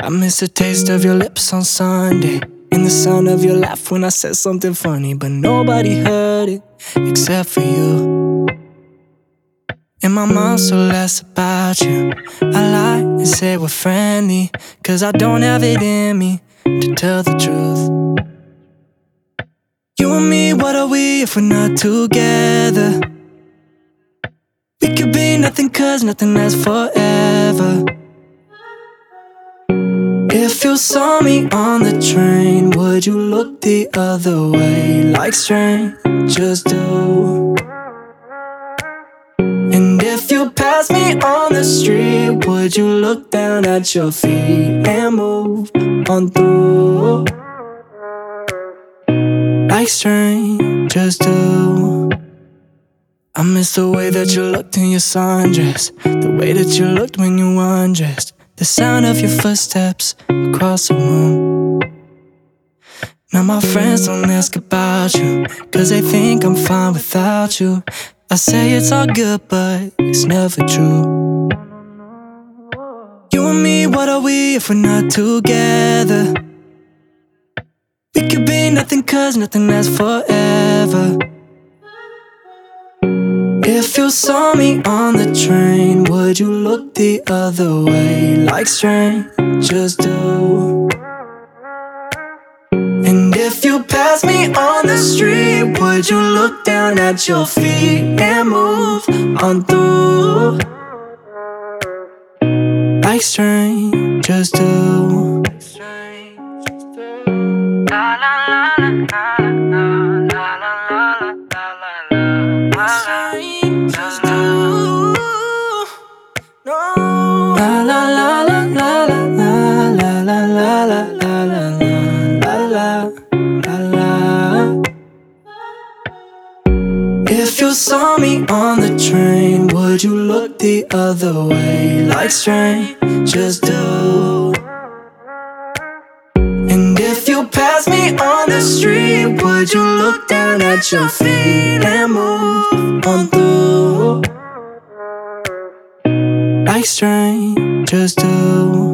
I miss the taste of your lips on Sunday, and the sound of your laugh when I said something funny, but nobody heard it except for you. In my mind so less about you. I lie and say we're friendly, cause I don't have it in me to tell the truth. You and me, what are we if we're not together? We could be nothing cause nothing lasts forever. If you saw me on the train, would you look the other way like strangers do? And if you passed me on the street, would you look down at your feet and move on through like strangers do? I miss the way that you looked in your sundress, the way that you looked when you undressed, the sound of your footsteps across the room. Now my friends don't ask about you, cause they think I'm fine without you. I say it's all good, but it's never true. You and me, what are we if we're not together? We could be nothing cause nothing lasts forever. If you saw me on the train, would you look the other way like strangers do? And if you passed me on the street, would you look down at your feet and move on through like strangers do? La la la la la la la la la. Strangers do. No. La la la la la la la la la la la la la la. If you saw me on the train, would you look the other way like strangers do? And if you passed me on the street, would you look down at your feet and move on through like strangers do?